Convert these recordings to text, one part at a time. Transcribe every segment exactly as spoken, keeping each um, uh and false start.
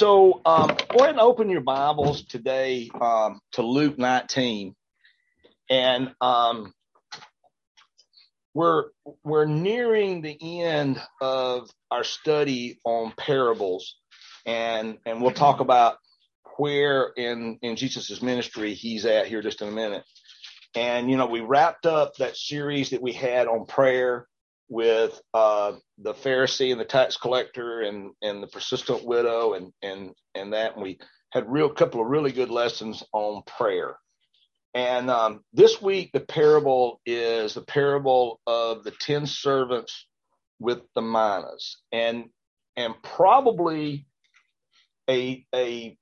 So um, go ahead and open your Bibles today um, to Luke nineteen, and um, we're we're nearing the end of our study on parables, and and we'll talk about where in in Jesus's ministry he's at here just in a minute. And you know, we wrapped up that series that we had on prayer with uh, the Pharisee and the tax collector and, and the persistent widow and, and, and that. And we had a real couple of really good lessons on prayer. And um, this week, the parable is the parable of the ten servants with the minas, and, and probably a, a,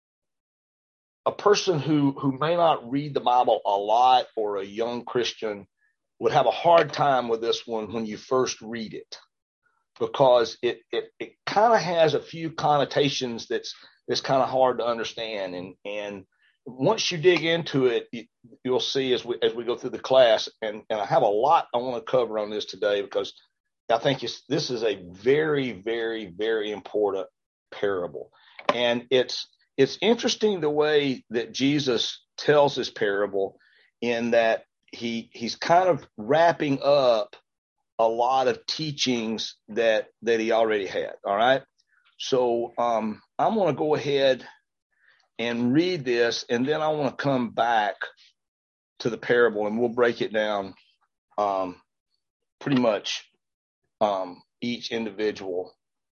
a person who, who may not read the Bible a lot, or a young Christian, would have a hard time with this one when you first read it, because it it, it kind of has a few connotations that's that's kind of hard to understand. And and once you dig into it, you, you'll see as we as we go through the class. And, and I have a lot I want to cover on this today, because I think it's, this is a very, very, very important parable. And it's it's interesting the way that Jesus tells this parable, in that he he's kind of wrapping up a lot of teachings that that he already had. All right. So um, I'm going to go ahead and read this, and then I want to come back to the parable, and we'll break it down um, pretty much um, each individual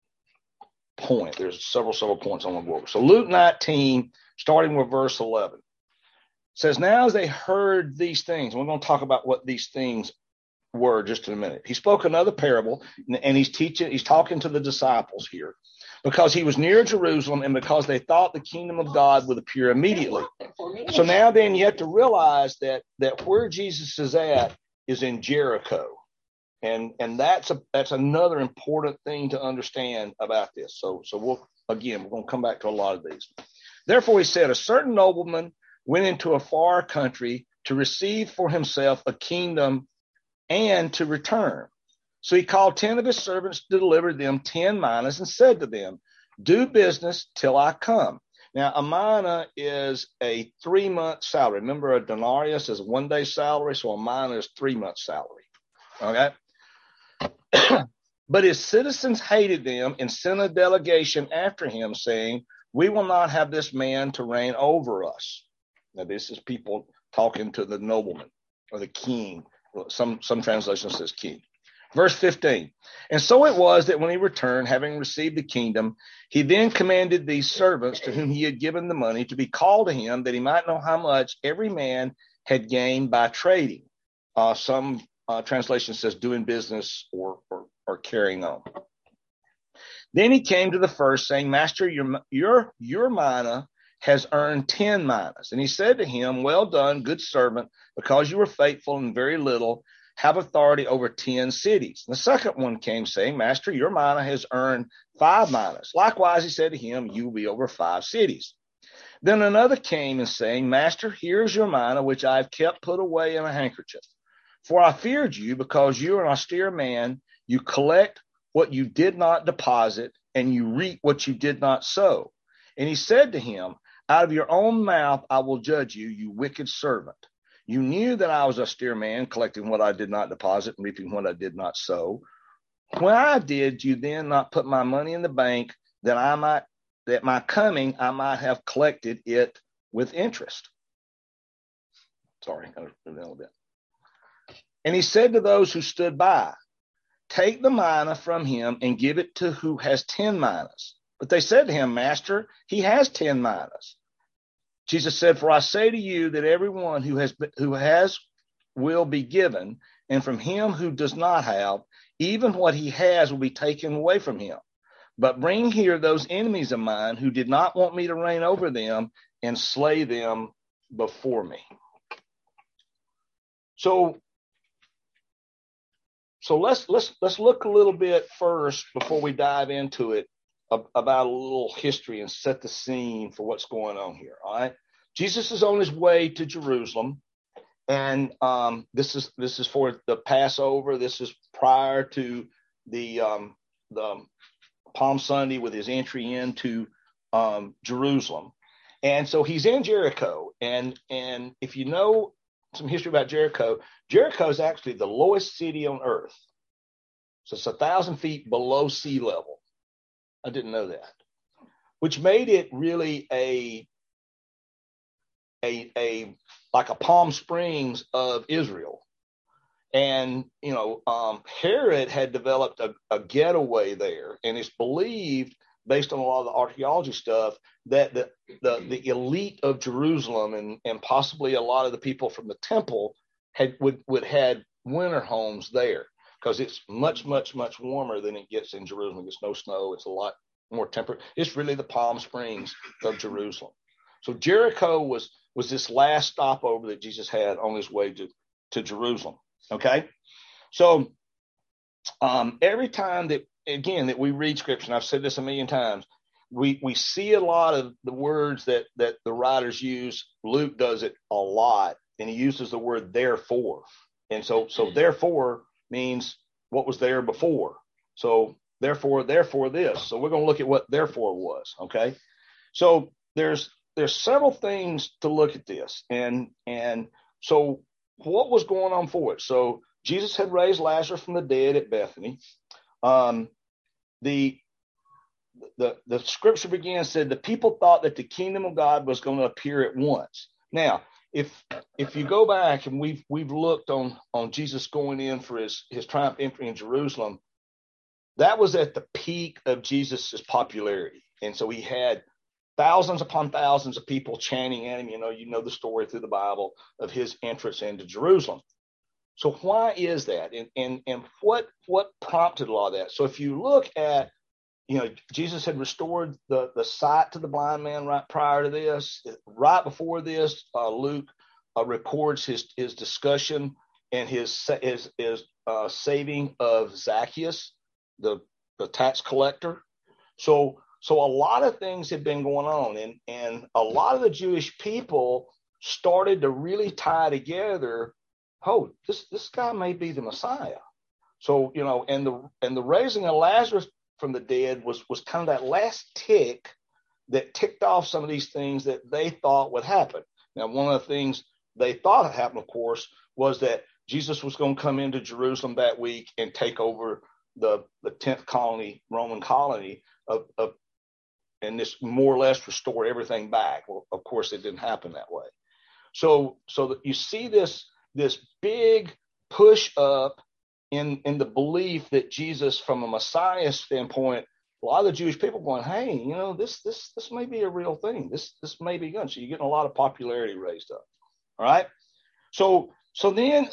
point. There's several, several points I want to go over. So Luke nineteen, starting with verse eleven. Says, now as they heard these things, and we're going to talk about what these things were just in a minute. He spoke another parable, and he's teaching, he's talking to the disciples here, because he was near Jerusalem, and because they thought the kingdom of God would appear immediately. So now then you have to realize that that where Jesus is at is in Jericho. And and that's a that's another important thing to understand about this. So so we'll again we're going to come back to a lot of these. Therefore he said, a certain nobleman went into a far country to receive for himself a kingdom and to return. So he called ten of his servants to deliver them ten minas, and said to them, do business till I come. Now, a mina is a three-month salary. Remember, a denarius is a one-day salary, so a mina is three-month salary. Okay? But his citizens hated them and sent a delegation after him, saying, we will not have this man to reign over us. Now, this is people talking to the nobleman or the king. Some, some translation says king. Verse fifteen. And so it was that when he returned, having received the kingdom, he then commanded these servants to whom he had given the money to be called to him, that he might know how much every man had gained by trading. Uh, some uh, translation says doing business or, or, or carrying on. Then he came to the first, saying, Master, your, your, your mina has earned ten minas. And he said to him, well done, good servant, because you were faithful in very little, have authority over ten cities. And the second one came, saying, Master, your mina has earned five minas. Likewise, he said to him, you will be over five cities. Then another came and saying, Master, here's your mina, which I have kept put away in a handkerchief. For I feared you, because you are an austere man. You collect what you did not deposit, and you reap what you did not sow. And he said to him, out of your own mouth I will judge you, you wicked servant. You knew that I was a austere man, collecting what I did not deposit and reaping what I did not sow. When I did you then not put my money in the bank, that I might, that my coming I might have collected it with interest? Sorry, I a little bit. And he said to those who stood by, take the mina from him and give it to who has ten minas. But they said to him, Master, he has ten minas. Jesus said, for I say to you that everyone who has who has will be given, and from him who does not have, even what he has will be taken away from him. But bring here those enemies of mine who did not want me to reign over them, and slay them before me. So, so let's let's let's look a little bit first before we dive into it, about a little history and set the scene for what's going on here. All right. Jesus is on his way to Jerusalem, and um, this is this is for the Passover. This is prior to the um, the Palm Sunday, with his entry into um, Jerusalem. And so he's in Jericho. And, and if you know some history about Jericho, Jericho is actually the lowest city on earth. So it's a thousand feet below sea level. I didn't know that, which made it really a, a, a like a Palm Springs of Israel. And, you know, um, Herod had developed a, a getaway there. And it's believed, based on a lot of the archaeology stuff, that the, the, the elite of Jerusalem and, and possibly a lot of the people from the temple had would, would had winter homes there, because it's much, much, much warmer than it gets in Jerusalem. It gets no snow. It's a lot more temperate. It's really the Palm Springs of Jerusalem. So Jericho was, was this last stopover that Jesus had on his way to, to Jerusalem. Okay, so um, every time that, again, that we read scripture, and I've said this a million times, we we see a lot of the words that that the writers use. Luke does it a lot, and he uses the word therefore. And so, so therefore means what was there before. So therefore, therefore this. So we're going to look at what therefore was. Okay, so there's there's several things to look at this, and and so. What was going on for it? So Jesus had raised Lazarus from the dead at Bethany. Um, the, the, the scripture begins, said the people thought that the kingdom of God was going to appear at once. Now, if if you go back and we've we've looked on, on Jesus going in for his, his triumph entry in Jerusalem, that was at the peak of Jesus's popularity. And so he had thousands upon thousands of people chanting at him. You know, you know the story through the Bible of his entrance into Jerusalem. So why is that? And and and what what prompted a lot of that? So if you look at, you know, Jesus had restored the, the sight to the blind man right prior to this. Right before this, uh, Luke uh, records his his discussion and his his, his uh, saving of Zacchaeus, the the tax collector. So So a lot of things had been going on, and, and a lot of the Jewish people started to really tie together, oh, this, this guy may be the Messiah. So, you know, and the and the raising of Lazarus from the dead was, was kind of that last tick that ticked off some of these things that they thought would happen. Now, one of the things they thought had happened, of course, was that Jesus was going to come into Jerusalem that week and take over the, the tenth colony, Roman colony of, of and this more or less restore everything back. Well, of course, it didn't happen that way. So, so that you see this, this big push up in, in the belief that Jesus, from a Messiah standpoint, a lot of the Jewish people going, hey, you know, this, this, this may be a real thing. This, this may be good. So you're getting a lot of popularity raised up. All right. So, so then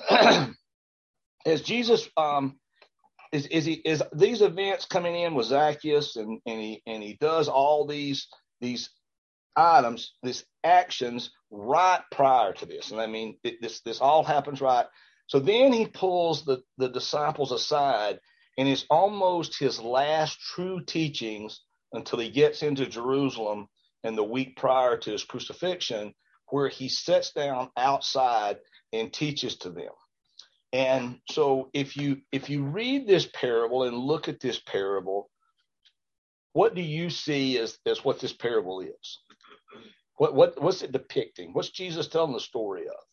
as Jesus, um, Is, is he is these events coming in with Zacchaeus, and, and he and he does all these these items, these actions right prior to this, and I mean it, this this all happens right. So then he pulls the the disciples aside, and it's almost his last true teachings until he gets into Jerusalem and the week prior to his crucifixion, where he sits down outside and teaches to them. And so if you if you read this parable and look at this parable, what do you see as, as what this parable is? What what what's it depicting? What's Jesus telling the story of?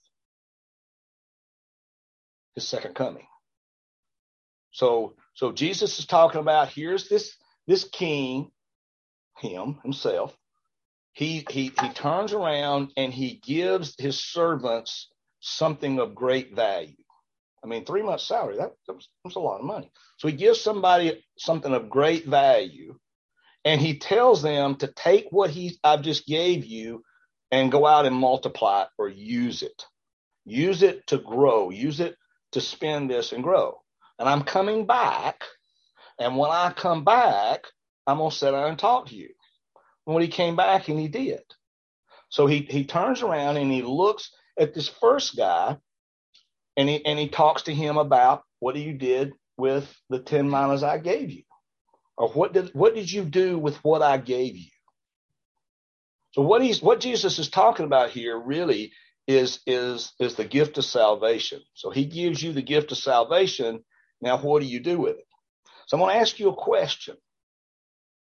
His second coming. So so Jesus is talking about, here's this this king, him himself. He he he turns around and he gives his servants something of great value. I mean, three months' salary, that, that, was, that was a lot of money. So he gives somebody something of great value, and he tells them to take what he I've just gave you and go out and multiply it or use it. Use it to grow. Use it to spend this and grow. And I'm coming back, and when I come back, I'm going to sit down and talk to you. And when he came back, and he did. So he, he turns around, and he looks at this first guy, And he and he talks to him about, what you did with the ten minas I gave you, or what did what did you do with what I gave you? So what he's what Jesus is talking about here really is is is the gift of salvation. So he gives you the gift of salvation. Now, what do you do with it? So I'm going to ask you a question.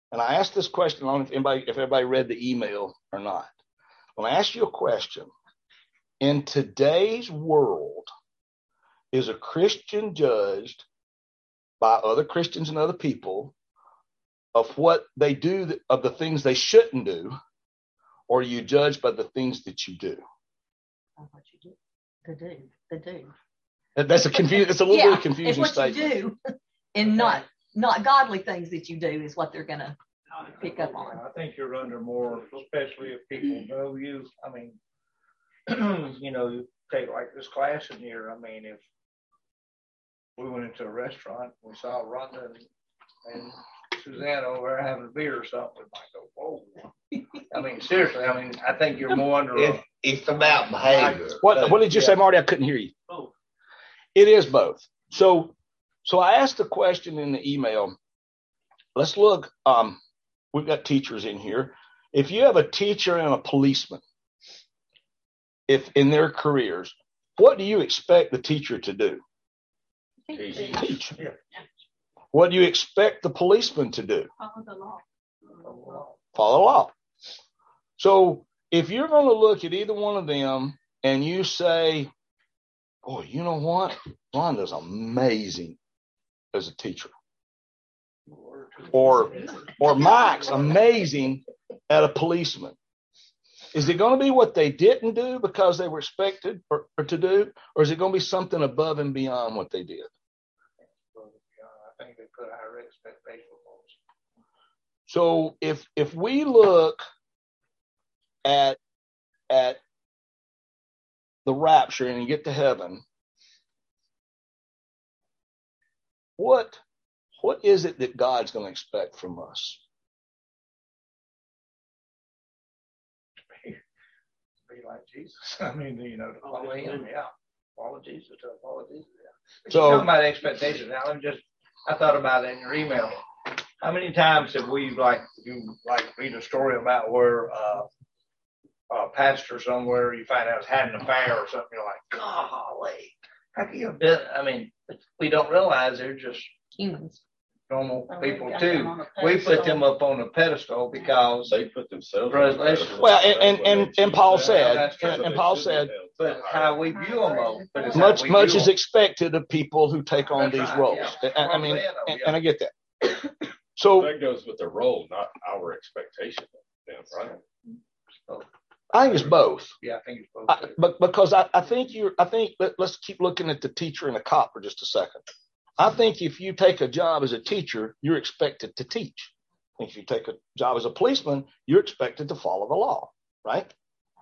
And I asked this question, I don't know if anybody, if everybody read the email or not. When I asked you a question, in today's world, is a Christian judged by other Christians and other people of what they do, of the things they shouldn't do, or are you judged by the things that you do? What you do, the do, the do. That's a confusing. It's a little yeah, bit of confusing it's what statement. You do, and not not godly things that you do is what they're gonna pick up on. I think you're under more, especially if people know you. I mean, you know, you take like this class in here. I mean, if we went into a restaurant, we saw Rhonda and, and Suzanne over there having a beer or something, we might go, whoa. I mean, seriously, I mean, I think you're more under it, a, it's about behavior. What, what did you yeah. say, Marty? I couldn't hear you. Both. It is both. So, so I asked the question in the email. Let's look. Um, we've got teachers in here. If you have a teacher and a policeman, if in their careers, what do you expect the teacher to do? Teach. Teach. Yeah. What do you expect the policeman to do? Follow the law. Follow the law. So if you're going to look at either one of them and you say, oh, you know what? Rhonda's amazing as a teacher. Or, or Mike's amazing at a policeman. Is it going to be what they didn't do because they were expected or, or to do? Or is it going to be something above and beyond what they did? I think they put higher expectations. So if if we look at at the rapture and you get to heaven, what what is it that God's going to expect from us? Be, be like Jesus. I mean, you know, to follow him, yeah. Follow Jesus, to follow Jesus, yeah. So, talking about expectations, now let me just, I thought about it in your email. How many times have we, like, you like read a story about where uh, a pastor somewhere you find out is having an affair or something? You're like, golly, how can you? Do? I mean, we don't realize they're just humans, normal oh, people too. We put them up on a pedestal because they put themselves. Well, and and and, and Paul said, and, and Paul said, but how we view them, but much much is them. expected of people who take on That's these right, roles. Yeah. I, I mean, them, and, yeah. and I get that. So that goes with the role, not our expectation of them, right? So, I think it's both. Yeah, I think it's both. I, but because I, I think you're, I think let, let's keep looking at the teacher and the cop for just a second. I think if you take a job as a teacher, you're expected to teach. If you take a job as a policeman, you're expected to follow the law, right?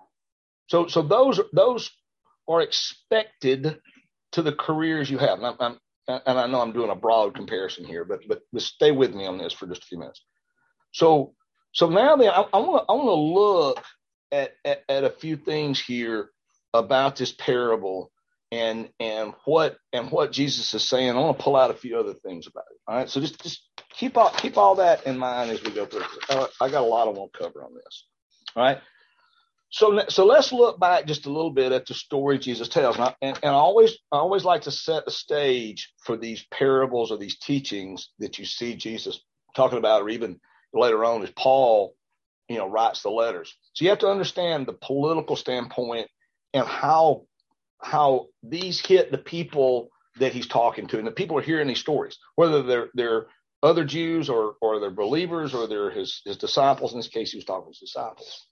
So, so those those are expected to the careers you have. And, I'm, I'm, and I know I'm doing a broad comparison here, but but, but stay with me on this for just a few minutes. So, so now then, I want to I want to look at, at at a few things here about this parable. And and what and what Jesus is saying. I want to pull out a few other things about it. All right, so just just keep all keep all that in mind as we go through. Uh, I got a lot I want to cover on this. All right, so so let's look back just a little bit at the story Jesus tells. And I, and, and I always I always like to set the stage for these parables or these teachings that you see Jesus talking about, or even later on as Paul, you know, writes the letters. So you have to understand the political standpoint and how. how these hit the people that he's talking to, and the people are hearing these stories, whether they're they're other Jews or or they're believers or they're his his disciples. In this case, he was talking to his disciples.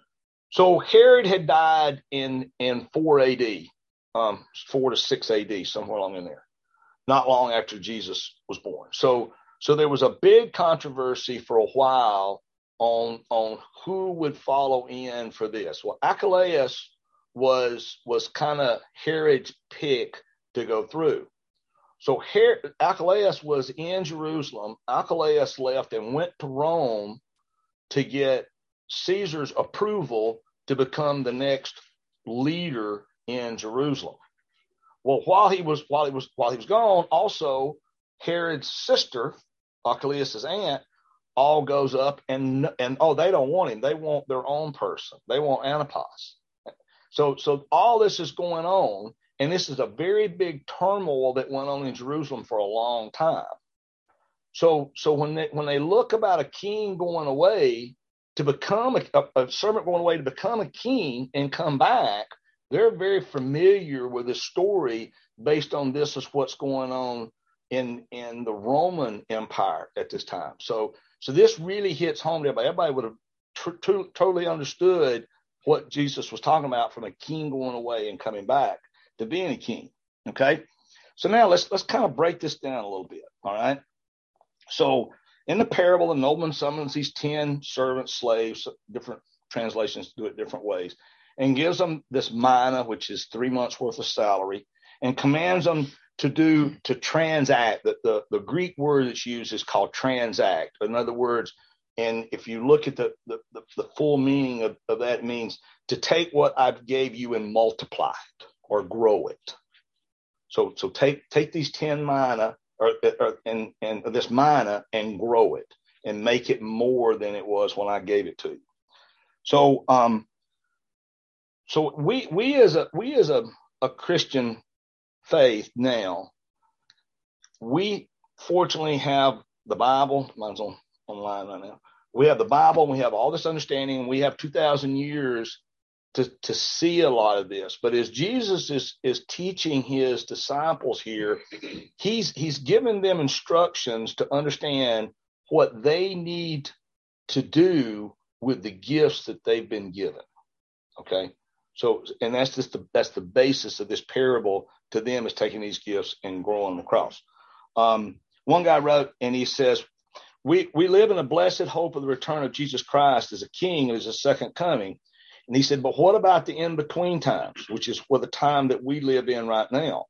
So Herod had died in in four A D, um, four to six A D, somewhere along in there, not long after Jesus was born. So so there was a big controversy for a while on on who would follow in for this. Well, Archelaus was was kind of Herod's pick to go through. So Herod, Archelaus was in Jerusalem. Archelaus left and went to Rome to get Caesar's approval to become the next leader in Jerusalem. Well, while he was while he was while he was gone, also Herod's sister, Archelaus's aunt, all goes up and and oh, they don't want him. They want their own person. They want Antipas. So, so all this is going on, and this is a very big turmoil that went on in Jerusalem for a long time. So, so when they when they look about a king going away to become a, a, a servant going away to become a king and come back, they're very familiar with the story based on this is what's going on in in the Roman Empire at this time. So, so this really hits home to everybody. Everybody would have tr- tr- totally understood what Jesus was talking about from a king going away and coming back to being a king. Okay, so now let's let's kind of break this down a little bit. All right. So in the parable, the nobleman summons these ten servants, slaves, different translations do it different ways, and gives them this mina, which is three months worth of salary, and commands them to do, to transact. The, the, the Greek word that's used is called transact. In other words, and if you look at the, the, the, the full meaning of, of that, means to take what I gave you and multiply it or grow it. So, so take, take these ten mina, Or, or and and this mina and grow it and make it more than it was when I gave it to you. So um, so we we as a we as a, a Christian faith now, we fortunately have the Bible. Mine's on online right now. We have the Bible. And we have all this understanding. And we have two thousand years to to see a lot of this. But as Jesus is is teaching his disciples here, he's he's giving them instructions to understand what they need to do with the gifts that they've been given. Okay, so and that's just the that's the basis of this parable to them, is taking these gifts and growing them across. Um, one guy wrote, and he says, "We we live in a blessed hope of the return of Jesus Christ as a King and as a second coming." And he said, but what about the in-between times, which is for the time that we live in right now?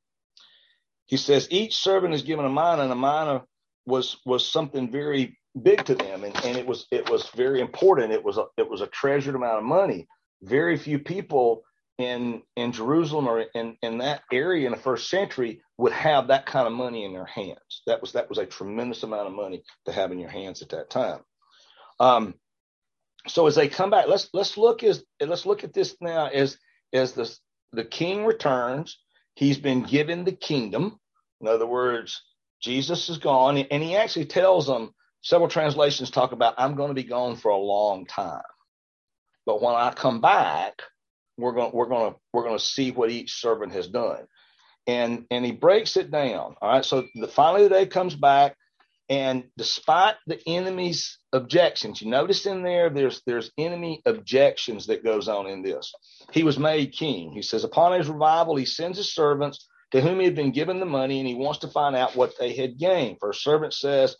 He says, each servant is given a mina, and a mina was was something very big to them. And, and it was it was very important. It was a, it was a treasured amount of money. Very few people in in Jerusalem or in, in that area in the first century would have that kind of money in their hands. That was that was a tremendous amount of money to have in your hands at that time. Um, So as they come back, let's let's look as let's look at this now as as the the king returns. He's been given the kingdom. In other words, Jesus is gone, and he actually tells them. Several translations talk about, I'm going to be gone for a long time, but when I come back, we're going we're going to we're going to see what each servant has done, and and he breaks it down. All right, so the finally the day comes back. And despite the enemy's objections, you notice in there, there's there's enemy objections that goes on in this. He was made king. He says, upon his revival, he sends his servants to whom he had been given the money, and he wants to find out what they had gained. For a servant says,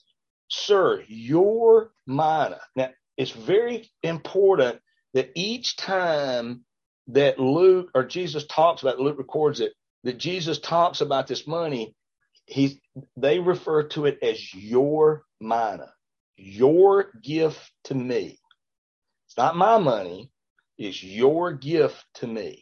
sir, your mina. Now, it's very important that each time that Luke or Jesus talks about, Luke records it, that Jesus talks about this money, He, they refer to it as your mina, your gift to me. It's not my money. It's your gift to me.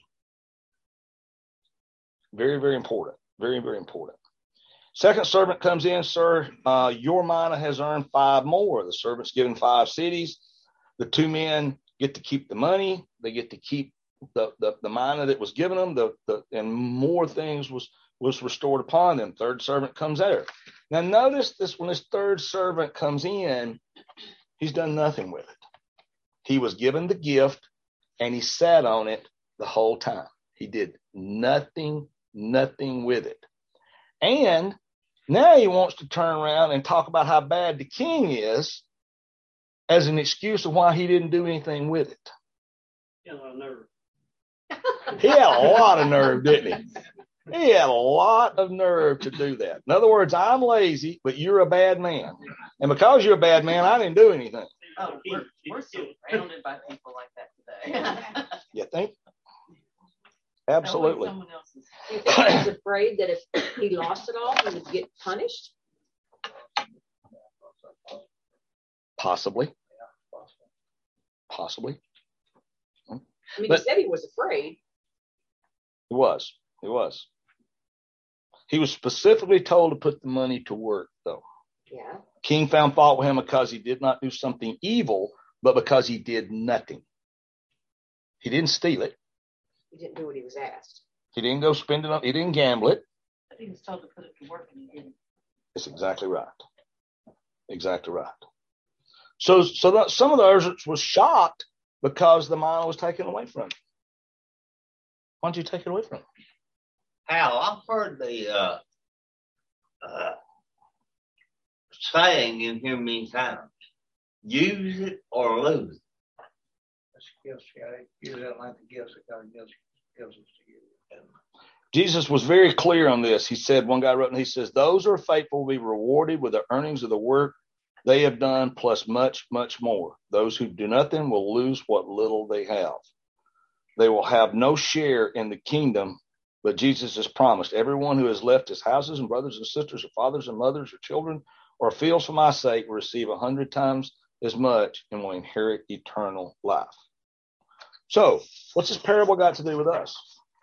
Very, very important. Very, very important. Second servant comes in, sir, uh, your mina has earned five more. The servant's given five cities. The two men get to keep the money. They get to keep the, the, the mina that was given them, the, the, and more things was was restored upon them. Third servant comes there. Now notice this, when this third servant comes in, he's done nothing with it. He was given the gift and he sat on it the whole time. He did nothing, nothing with it. And now he wants to turn around and talk about how bad the king is as an excuse of why he didn't do anything with it. He had a lot of nerve. He had a lot of nerve, didn't he? He had a lot of nerve to do that. In other words, I'm lazy, but you're a bad man. And because you're a bad man, I didn't do anything. Oh, we're, we're surrounded by people like that today. You think? Absolutely. Someone else's. You think he was afraid that if he lost it all, he would get punished? Possibly. Possibly. I mean, But- he said he was afraid. He was. He was. He was specifically told to put the money to work, though. Yeah. King found fault with him because he did not do something evil, but because he did nothing. He didn't steal it. He didn't do what he was asked. He didn't go spend it on, he didn't gamble it. But he was told to put it to work and he didn't. That's exactly right. Exactly right. So, so that some of those was shocked because the manna was taken away from them. Why don't you take it away from them? Hal, I've heard the uh, uh, saying in here many times: use it or lose it. That's gifts. You gotta use it like the gifts that God gives, gives us to give. Jesus was very clear on this. He said, one guy wrote, and he says, those who are faithful will be rewarded with the earnings of the work they have done, plus much, much more. Those who do nothing will lose what little they have. They will have no share in the kingdom, but Jesus has promised everyone who has left his houses and brothers and sisters or fathers and mothers or children or fields for my sake will receive a hundred times as much and will inherit eternal life. So what's this parable got to do with us?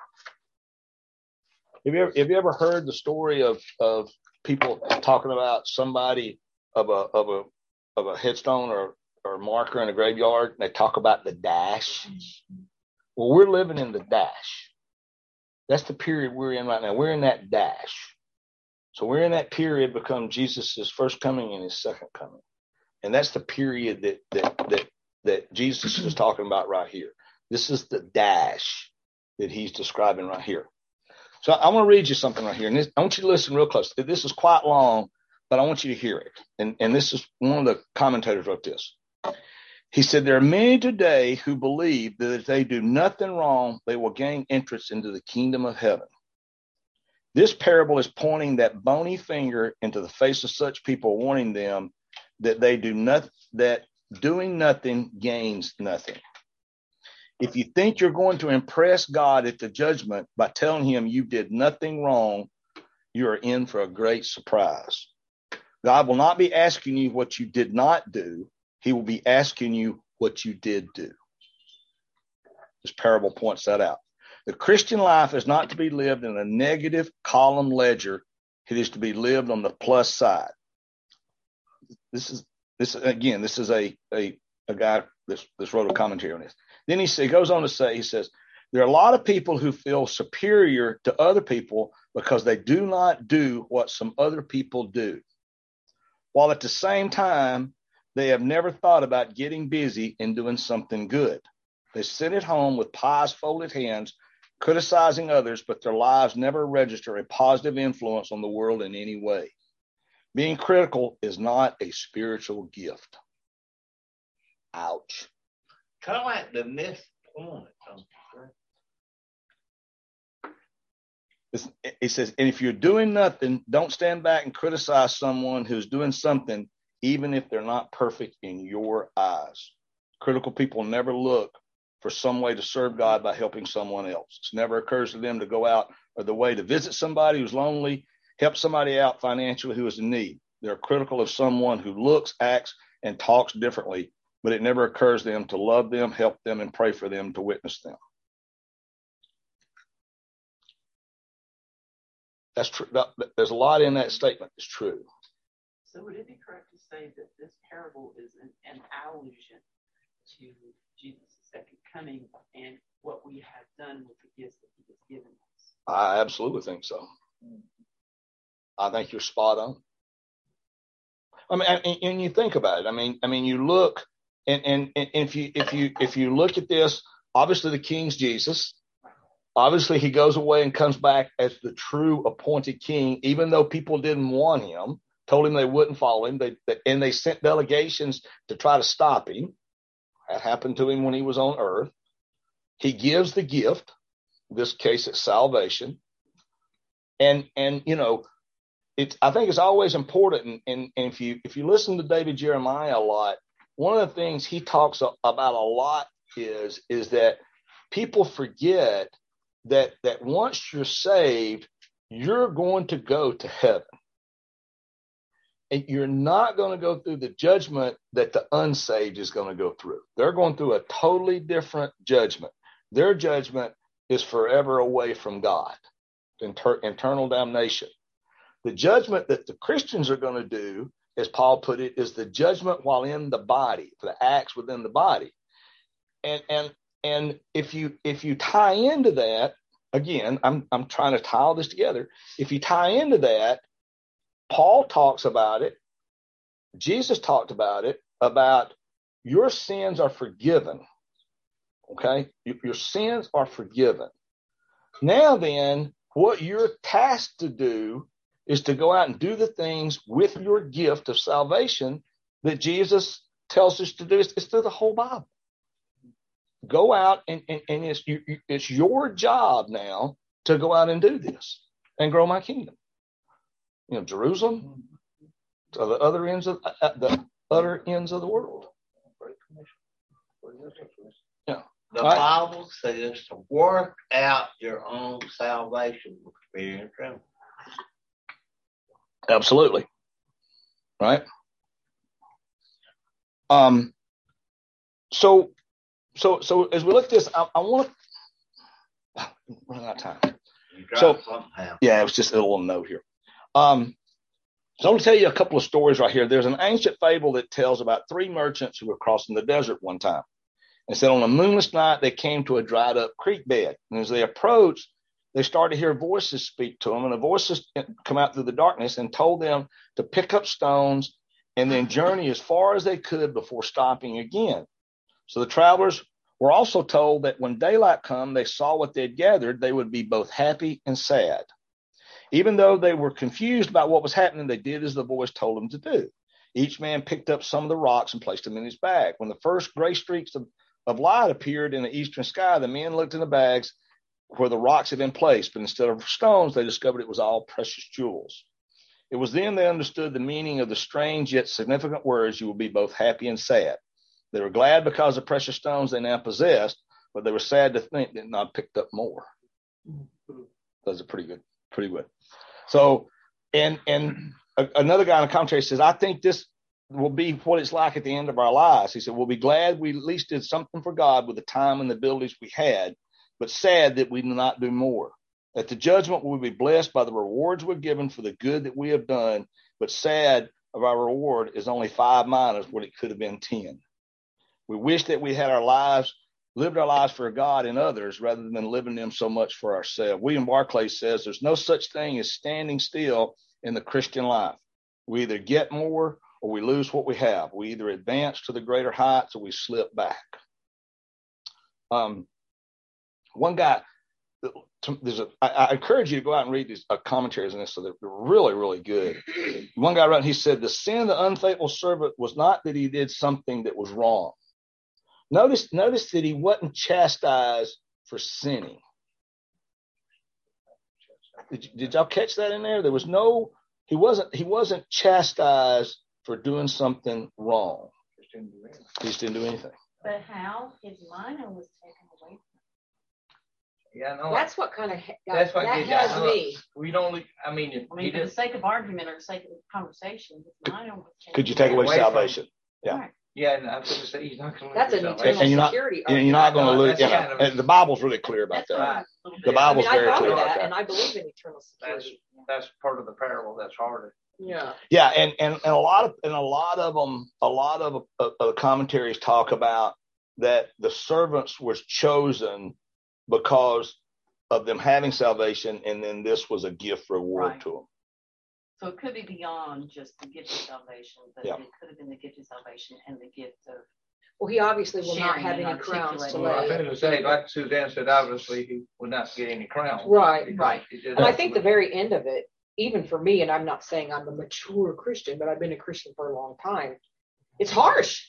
Have you ever, have you ever heard the story of, of people talking about somebody of a of a of a headstone or, or marker in a graveyard, and they talk about the dash? Well, we're living in the dash. That's the period we're in right now. We're in that dash. So we're in that period become Jesus' first coming and his second coming. And that's the period that that that that Jesus is talking about right here. This is the dash that he's describing right here. So I want to read you something right here. And this, I want you to listen real close. This is quite long, but I want you to hear it. And, and this is one of the commentators wrote this. He said, there are many today who believe that if they do nothing wrong, they will gain entrance into the kingdom of heaven. This parable is pointing that bony finger into the face of such people, warning them that they do not, that doing nothing gains nothing. If you think you're going to impress God at the judgment by telling him you did nothing wrong, you are in for a great surprise. God will not be asking you what you did not do. He will be asking you what you did do. This parable points that out. The Christian life is not to be lived in a negative column ledger. It is to be lived on the plus side. This is this again, this is a a, a guy this this wrote a commentary on this. Then he, he goes on to say, he says, there are a lot of people who feel superior to other people because they do not do what some other people do, while at the same time, they have never thought about getting busy and doing something good. They sit at home with pies folded hands, criticizing others, but their lives never register a positive influence on the world in any way. Being critical is not a spiritual gift. Ouch. Kind of like the missed point. It says, and if you're doing nothing, don't stand back and criticize someone who's doing something, even if they're not perfect in your eyes. Critical people never look for some way to serve God by helping someone else. It never occurs to them to go out of the way to visit somebody who's lonely, help somebody out financially who is in need. They're critical of someone who looks, acts, and talks differently, but it never occurs to them to love them, help them, and pray for them, to witness them. That's true. There's a lot in that statement. It's true. So would it be correct to say that this parable is an, an allusion to Jesus' second coming and what we have done with the gifts that he has given us? I absolutely think so. I think you're spot on. I mean, and, and you think about it. I mean, I mean, you look, and, and and if you if you if you look at this, obviously the king's Jesus. Obviously, he goes away and comes back as the true appointed king, even though people didn't want him, told him they wouldn't follow him, they, they, and they sent delegations to try to stop him. That happened to him when he was on earth. He gives the gift, in this case, it's salvation. And, and you know, it's, I think it's always important, and, and, and if you if you listen to David Jeremiah a lot, one of the things he talks about a lot is, is that people forget that that once you're saved, you're going to go to heaven. And you're not going to go through the judgment that the unsaved is going to go through. They're going through a totally different judgment. Their judgment is forever away from God, inter- eternal damnation. The judgment that the Christians are going to do, as Paul put it, is the judgment while in the body, the acts within the body. And and And if you if you tie into that, again, I'm I'm trying to tie all this together. If you tie into that, Paul talks about it Jesus talked about it, about your sins are forgiven. Okay? Your sins are forgiven. Now then, what you're tasked to do is to go out and do the things with your gift of salvation that Jesus tells us to do. It's, it's through the whole Bible. Go out and, and, and it's, you, it's your job now to go out and do this and grow my kingdom. You know, Jerusalem, to the other ends of uh, the other ends of the world. Yeah. The right. Bible says to work out your own salvation with fear and trembling. Absolutely. Right. Um. So, so, so as we look at this, I, I want to run out of time. So, yeah, it was just a little note here. Um. So I'm going to tell you a couple of stories right here. There's an ancient fable that tells about three merchants who were crossing the desert one time. And said on a moonless night, they came to a dried up creek bed. And as they approached, they started to hear voices speak to them. And the voices come out through the darkness and told them to pick up stones and then journey as far as they could before stopping again. So the travelers were also told that when daylight come, they saw what they had gathered, they would be both happy and sad. Even though they were confused about what was happening, they did as the voice told them to do. Each man picked up some of the rocks and placed them in his bag. When the first gray streaks of, of light appeared in the eastern sky, the men looked in the bags where the rocks had been placed, but instead of stones, they discovered it was all precious jewels. It was then they understood the meaning of the strange yet significant words, "You will be both happy and sad." They were glad because of precious stones they now possessed, but they were sad to think they had not picked up more. Those are pretty good, pretty good. So, and and a, another guy in the commentary says, I think this will be what it's like at the end of our lives. He said, we'll be glad we at least did something for God with the time and the abilities we had, but sad that we did not do more. At the judgment, we'll be blessed by the rewards we're given for the good that we have done, but sad of our reward is only five minus what it could have been ten. We wish that we had our lives, lived our lives for God and others rather than living them so much for ourselves. William Barclay says there's no such thing as standing still in the Christian life. We either get more or we lose what we have. We either advance to the greater heights or we slip back. Um, one guy, there's a, I, I encourage you to go out and read these uh, commentaries on this. So they're really, really good. One guy wrote, he said, the sin of the unfaithful servant was not that he did something that was wrong. Notice, notice that he wasn't chastised for sinning. Did, did y'all catch that in there? There was no, he wasn't, he wasn't chastised for doing something wrong. He just didn't do anything. But how? His minor was taken away from him. Yeah, no. That's what kind of That's what that did has that. me. We don't. I mean, if I mean, he for the did, sake of argument or the sake of conversation, his minor was taken Could you take away Away from- salvation? Yeah. Right. yeah, and I was going to say he's not going to. That's an eternal And you're not- security. And you're not going to No, lose. that's Yeah. kind of- And the Bible's really clear about That's that. what I was a little The bit- Bible's I mean, very I thought clear of about that, that. and I believe in eternal That's security. that's part of the parable that's harder. Yeah. Yeah, and, and, and a lot of and a lot of them, a lot of uh, uh, commentaries talk about that the servants was chosen because of them having salvation, and then this was a gift reward Right. to them. So it could be beyond just the gift of salvation, but Yeah. it could have been the gift of salvation and the gift of Well, he obviously will not Sharing have and any crowns to articulating. Well, I lay. was going to say, like Suzanne said, obviously he would not get any crown. Right, Because right. he did And I that. think the very end of it, even for me, and I'm not saying I'm a mature Christian, but I've been a Christian for a long time. It's harsh.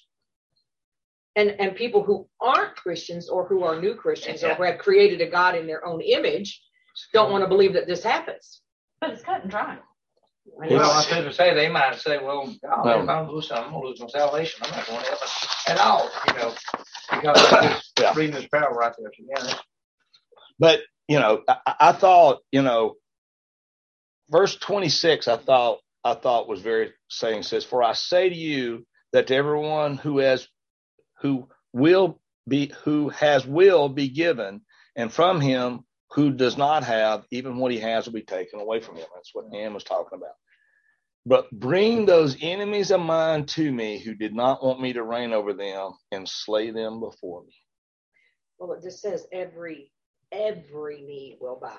And and people who aren't Christians or who are new Christians or who have created a God in their own image don't want to believe that this happens. but it's cut and dry. Well, I was going to say, they might say, well, God, No. if I'm losing, I'm going to lose my salvation. I'm not going to heaven at all, you know, because I'm just Yeah. reading this parable right there. So, yeah, that's- But you know, I, I thought, you know, verse twenty-six, I thought, I thought was very saying. Says, "For I say to you that to everyone who has, who will be, who has will be given, and from him who does not have, even what he has will be taken away from him." That's what Ann was talking about. But bring those enemies of mine to me who did not want me to reign over them, and slay them before me. Well, it just says every every knee will bow,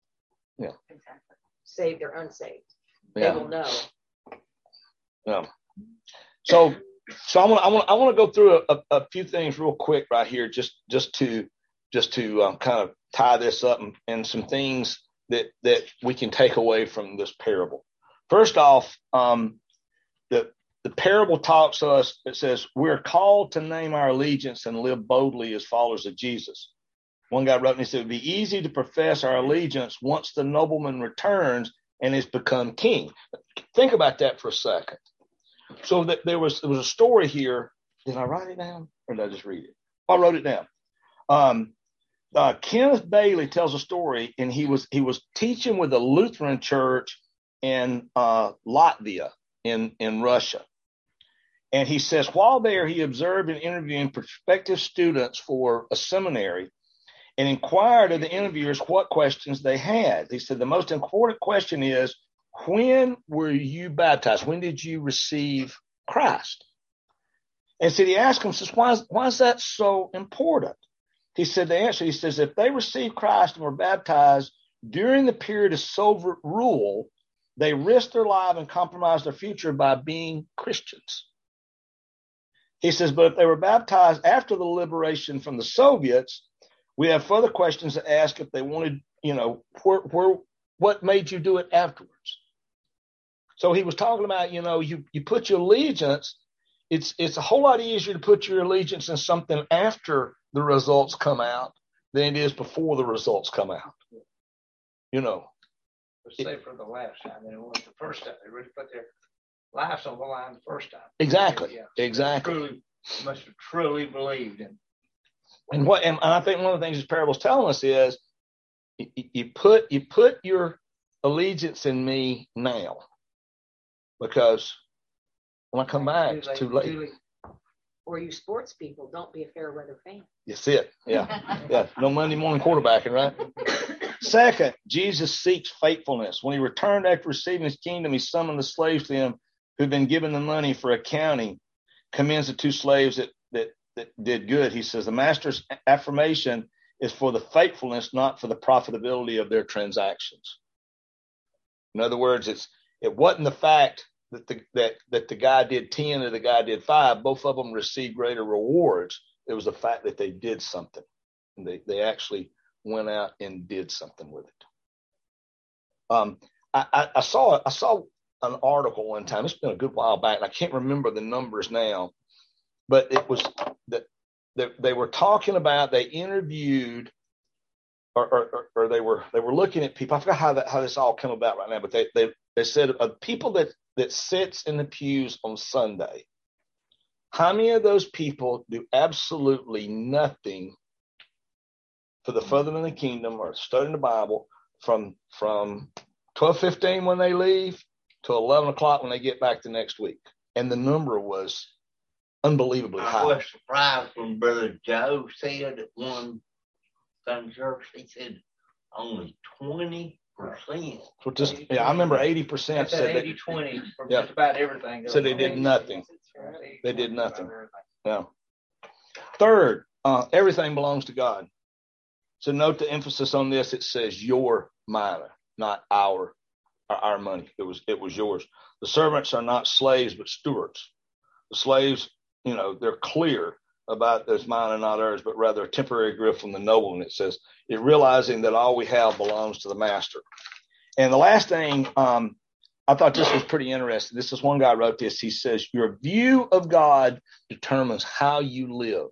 Exactly. saved or unsaved. Yeah. They will know. Yeah. So, so I want I want I want to go through a, a few things real quick right here, just just to just to um, kind of tie this up and, and some things that that we can take away from this parable. First off, um, the the parable talks to us. It says we're called to name our allegiance and live boldly as followers of Jesus. One guy wrote and he said, it would be easy to profess our allegiance once the nobleman returns and has become king. Think about that for a second. So that there was there was a story here. Did I write it down or did I just read it? I wrote it down. Um, uh, Kenneth Bailey tells a story, and he was he was teaching with a Lutheran church in uh, Latvia in in Russia. And he says while there, he observed and interviewed prospective students for a seminary, and inquired of the interviewers what questions they had. He said the most important question is, when were you baptized? When did you receive Christ? And so he asked them, says, why is, why is that so important? He said the answer, he says, if they received Christ and were baptized during the period of Soviet rule, they risked their life and compromised their future by being Christians. He says, but if they were baptized after the liberation from the Soviets, we have further questions to ask if they wanted, you know, where, where, what made you do it afterwards? So he was talking about, you know, you, you put your allegiance, it's it's a whole lot easier to put your allegiance in something after the results come out than it is before the results come out. You know. Let's say for the last time, they went the first time. They really put their lives on the line the first time. Exactly. Yeah. Exactly. Truly, must have truly believed in. And what and I think one of the things this parable is telling us is you, you put you put your allegiance in me now, because when I come back, it's too late. Or you sports people, don't be a fair weather fan. That's it. Yeah. Yeah. No Monday morning quarterbacking, right? Second, Jesus seeks faithfulness. When he returned after receiving his kingdom, he summoned the slaves to him who'd been given the money for accounting, commends the two slaves that, that, that did good. He says the master's affirmation is for the faithfulness, not for the profitability of their transactions. In other words, it's it wasn't the fact that the that that the guy did ten or the guy did five. Both of them received greater rewards. It was the fact that they did something. And they they actually went out and did something with it. Um, I, I, I saw I saw an article one time. It's been a good while back, and I can't remember the numbers now, but it was that they, they were talking about. They interviewed, or, or or they were they were looking at people. I forgot how that how this all came about right now, but they they they said of people that that sits in the pews on Sunday, how many of those people do absolutely nothing for the furtherance of the kingdom or studying the Bible from from twelve fifteen when they leave to eleven o'clock when they get back the next week? And the number was unbelievably high. I was surprised when Brother Joe said at one Sunday service, he said only twenty percent. So just, yeah, I remember eighty percent said eighty twenty from yeah. just about everything. So they did nothing. They did nothing. Yeah. Third, uh, everything belongs to God. So note the emphasis on this. It says your money, not our our money. It was it was yours. The servants are not slaves, but stewards. The slaves, you know, they're clear about there's mine and not ours, but rather a temporary gift from the nobleman. It says it realizing that all we have belongs to the master. And the last thing, um, I thought this was pretty interesting. This is one guy wrote this. He says, your view of God determines how you live.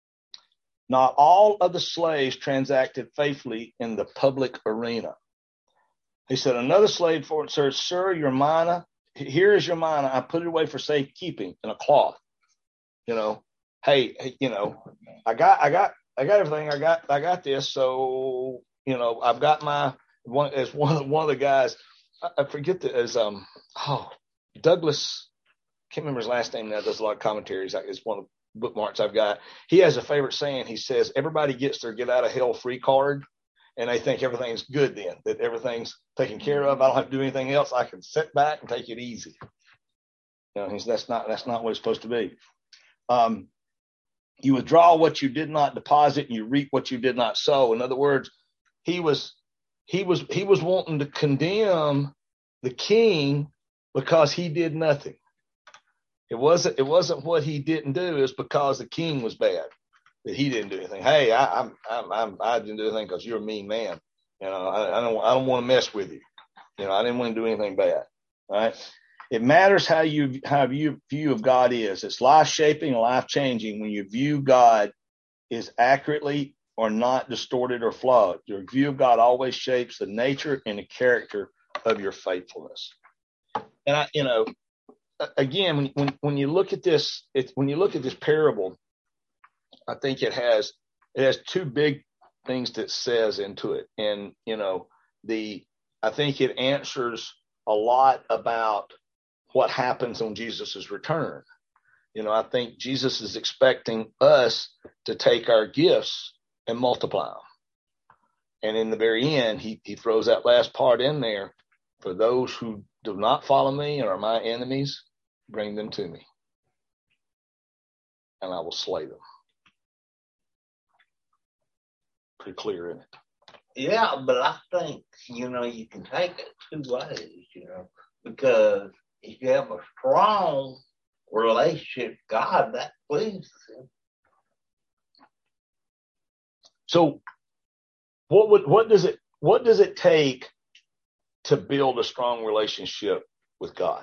Not all of the slaves transacted faithfully in the public arena. He said, another slave for it said, sir, your mina, here is your mina. I put it away for safekeeping in a cloth. You know, hey, hey, you know, I got, I got, I got everything. I got, I got this. So, you know, I've got my one as one of one of the guys. I, I forget that as um, oh, Douglas. Can't remember his last name now. Does a lot of commentaries. It's one of the bookmarks I've got. He has a favorite saying. He says, everybody gets their get out of hell free card, and they think everything's good then, that everything's taken care of. I don't have to do anything else. I can sit back and take it easy. You know, he's, that's not that's not what it's supposed to be. Um, you withdraw what you did not deposit, and you reap what you did not sow. In other words, he was he was he was wanting to condemn the king because he did nothing. It wasn't, it wasn't what he didn't do. It was because the king was bad that he didn't do anything. Hey, I, I'm, I'm, I'm I didn't do anything because you're a mean man. You know, I, I don't, I don't want to mess with you. You know, I didn't want to do anything bad. Right? It matters how you, how your view of God is. It's life shaping and life changing when your view God is accurately or not distorted or flawed. Your view of God always shapes the nature and the character of your faithfulness. And I, you know, again, when, when, when you look at this, it's, when you look at this parable, I think it has, it has two big things that it says into it. And, you know, the, I think it answers a lot about what happens on Jesus's return. You know, I think Jesus is expecting us to take our gifts and multiply them. And in the very end, he, he throws that last part in there. For those who do not follow me and are my enemies, bring them to me, and I will slay them. Pretty clear, isn't it? Yeah, but I think, you know, you can take it two ways, you know, because if you have a strong relationship with God, that pleases him. So what would, what does it, what does it take to build a strong relationship with God?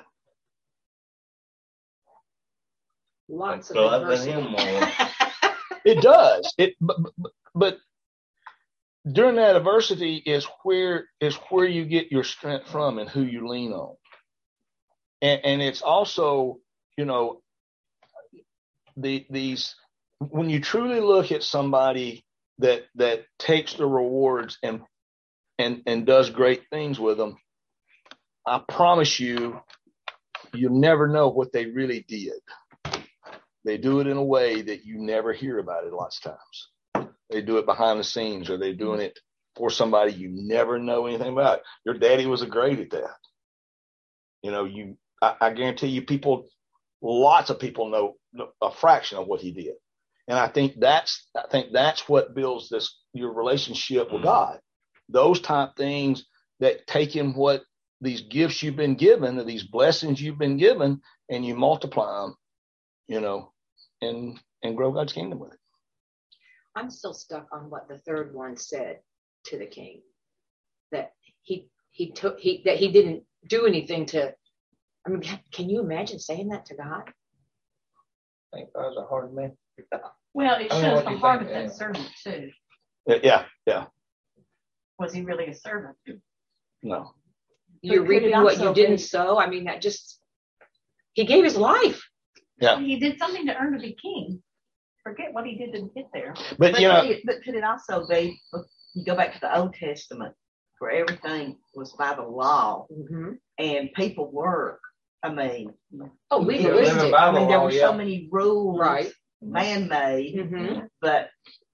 Lots of Loving adversity. him more. It does. It, but, but, but during that adversity is where is where you get your strength from and who you lean on. And, and it's also, you know, the these when you truly look at somebody that that takes the rewards and and and does great things with them, I promise you, you'll never know what they really did. They do it in a way that you never hear about it lots of times. They do it behind the scenes, or they're doing it for somebody you never know anything about. Your daddy was a great at that. You know, you I, I guarantee you people, lots of people know a fraction of what he did. And I think that's I think that's what builds this your relationship with God. Those type things that take in what these gifts you've been given, or these blessings you've been given, and you multiply them, you know, and and grow God's kingdom with it. I'm still stuck on what the third one said to the king, that he he took he that he didn't do anything to. I mean, can you imagine saying that to God? I think God's a hard man. Well, it I mean, shows what the do you heart think, of that anyway? servant too. Yeah, yeah, Was he really a servant? no. You're But could it reaping what also you didn't be- sow. I mean, that just he gave his life. Yeah. He did something to earn to be king. Forget what he did to get there. But, But, you know, could it, but could it also be, you go back to the Old Testament, where everything was by the law, Mm-hmm. and people were, I mean, Oh, it was- legalistic. I mean, there law, were yeah. so many rules, Right. man-made, Mm-hmm. but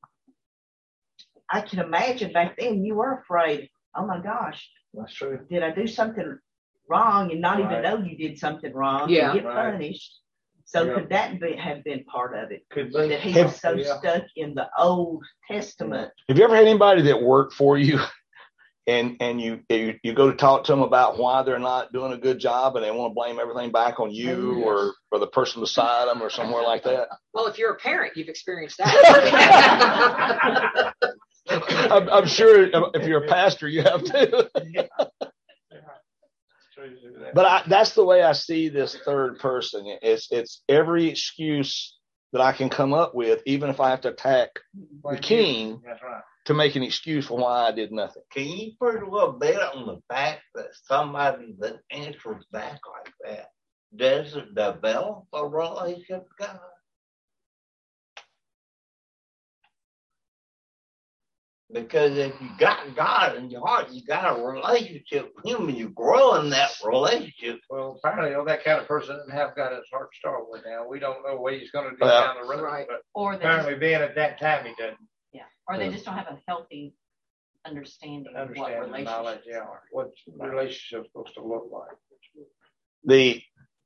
I can imagine back then you were afraid, oh my gosh, That's true. did I do something wrong and not Right. even know you did something wrong Yeah. and get Right. punished? So Yeah. could that be, have been part of it? Could be. That he Have- was so Yeah. stuck in the Old Testament. have you ever had anybody that worked for you and and you, you you go to talk to them about why they're not doing a good job, and they want to blame everything back on you Yes. or or the person beside them or somewhere like that? Well, if you're a parent, you've experienced that. I'm, I'm sure if you're a pastor, you have to. But I, that's the way I see this third person. It's it's every excuse that I can come up with, even if I have to attack the king, That's right. to make an excuse for why I did nothing. Can you put a little bit on the fact that somebody that answers back like that doesn't develop a relationship with God? Because if you got God in your heart, you got a relationship with him, and you grow in that relationship. Well, apparently, you know, that kind of person doesn't have God his heart to start with now. We don't know what he's going to do Well, down the road. right. But Or they, apparently, being at that time, he doesn't yeah, or they Yeah. just don't have a healthy understanding of what understand the knowledge, relationships yeah, are. what the relationship's supposed to look like. The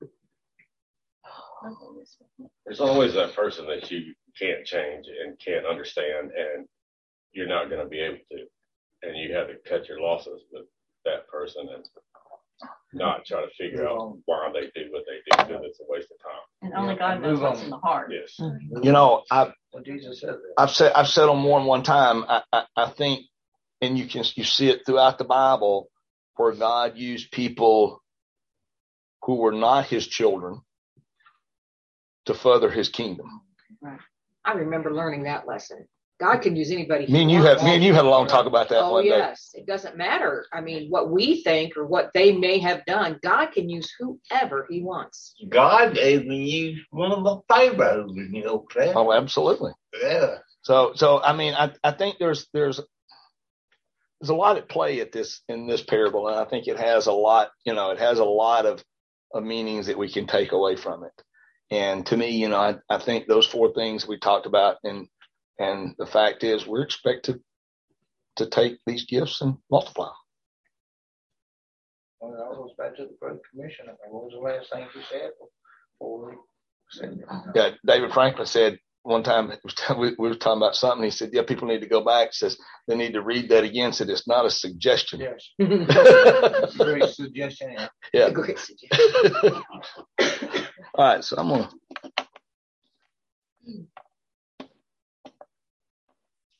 There's always that person that you can't change and can't understand, and you're not going to be able to. And you have to cut your losses with that person. And not try to figure Move out on. why they do what they do, because it's a waste of time. And only Yeah, God knows move what's on. in the heart. Yes. You know, I Well, Jesus said that. I've said I've said on more than one time. I, I I think, and you can you see it throughout the Bible, where God used people who were not His children to further His kingdom. I remember learning that lesson. God can use anybody. he Me and you wants. had me and you had a long talk about that Oh one day. yes, it doesn't matter. I mean, what we think or what they may have done, God can use whoever He wants. God even used one of the pharaohs in the Old Testament. Oh, absolutely. Yeah. So so I mean, I I think there's there's there's a lot at play at this in this parable, and I think it has a lot. You know, it has a lot of, of meanings that we can take away from it. And to me, you know, I, I think those four things we talked about, and and the fact is, we're expected to take these gifts and multiply. Well, it all goes back to the Great Commission. I mean, what was the last thing He said before we said that? Yeah, David Franklin said one time, we were talking about something. He said, "Yeah, people need to go back." Says they need to read that again. Said it's not a suggestion. Yes. Yeah. Great suggestion. A great suggestion. All right, so I'm gonna